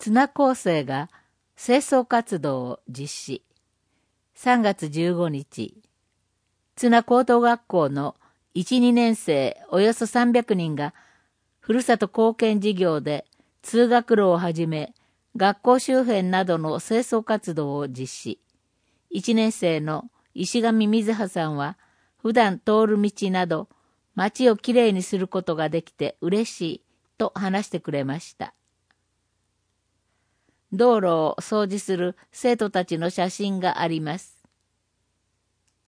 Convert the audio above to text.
綱高生が清掃活動を実施。3月15日、綱高等学校の1、2年生およそ300人が、ふるさと貢献事業で通学路をはじめ、学校周辺などの清掃活動を実施。1年生の石上瑞葉さんは、普段通る道など、街をきれいにすることができて嬉しいと話してくれました。道路を掃除する生徒たちの写真があります。